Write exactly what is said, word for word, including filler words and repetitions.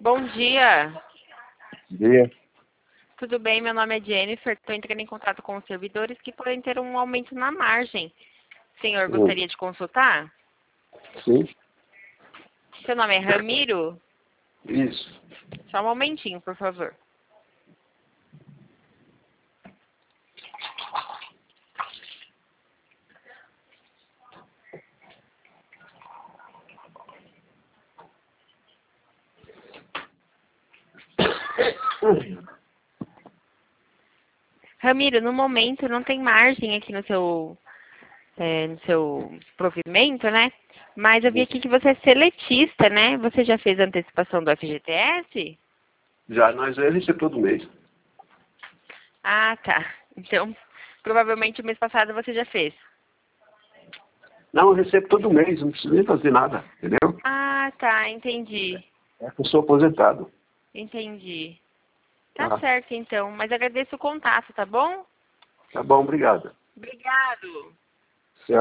Bom dia. Dia. Tudo bem? Meu nome é Jennifer. Estou entrando em contato com os servidores que podem ter um aumento na margem. O senhor Sim. gostaria de consultar? Sim. Seu nome é Ramiro? Isso. Só um momentinho, por favor. Ramiro, no momento não tem margem aqui no seu, é, no seu provimento, né? Mas eu vi aqui que você é seletista, né? Você já fez a antecipação do F G T S? Já, nós é recebo todo mês. Ah, tá. Então, provavelmente o mês passado você já fez. Não, eu recebo todo mês, não preciso nem fazer nada, entendeu? Ah, tá. Entendi. É que eu sou aposentado. Entendi. Tá Tá, certo, então. Mas agradeço o contato, tá bom? tá bom, obrigado. Obrigado.